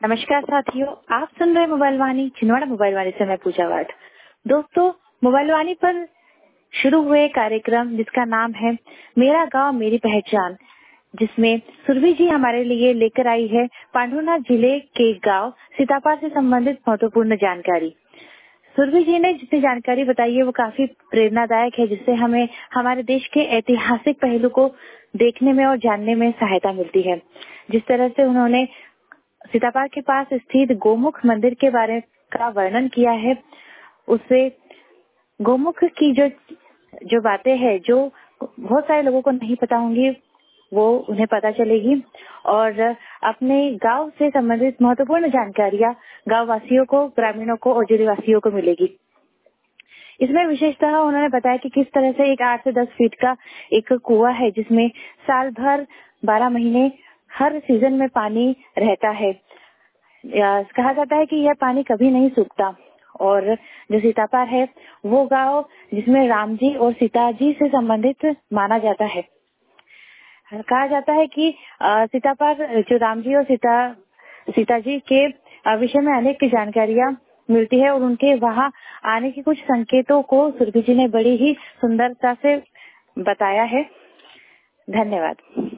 नमस्कार साथियों, आप सुन रहे मोबाइल वाणी छिंदवाड़ा मोबाइल वाणी से मैं पूजा वाट। दोस्तों, मोबाइल वाणी पर शुरू हुए कार्यक्रम जिसका नाम है मेरा गांव मेरी पहचान, जिसमें सुरभि जी हमारे लिए लेकर आई है पांढुनाथ जिले के गांव सीतापार से संबंधित महत्वपूर्ण जानकारी। सुरभि जी ने जितनी जानकारी बताई है वो काफी प्रेरणादायक है, जिससे हमें हमारे देश के ऐतिहासिक पहलू को देखने में और जानने में सहायता मिलती है। जिस तरह से उन्होंने सीतापार के पास स्थित गोमुख मंदिर के बारे का वर्णन किया है, उससे गोमुख की जो बातें हैं जो बहुत सारे लोगों को नहीं पता होंगी, वो उन्हें पता चलेगी और अपने गांव से संबंधित महत्वपूर्ण जानकारियां गांव वासियों को, ग्रामीणों को और जिले वासियों को मिलेगी। इसमें विशेषतः उन्होंने बताया कि किस तरह से एक 8 से 10 फीट का एक कुआं है, जिसमें साल भर 12 महीने हर सीजन में पानी रहता है। कहा जाता है कि यह पानी कभी नहीं सूखता। और जो सीतापार है वो गांव जिसमें राम जी और सीता जी से संबंधित माना जाता है। कहा जाता है कि सीतापार जो राम जी और सीता जी के विषय में अनेक जानकारियां मिलती है और उनके वहां आने के कुछ संकेतों को सुरभि जी ने बड़ी ही सुंदरता से बताया है। धन्यवाद।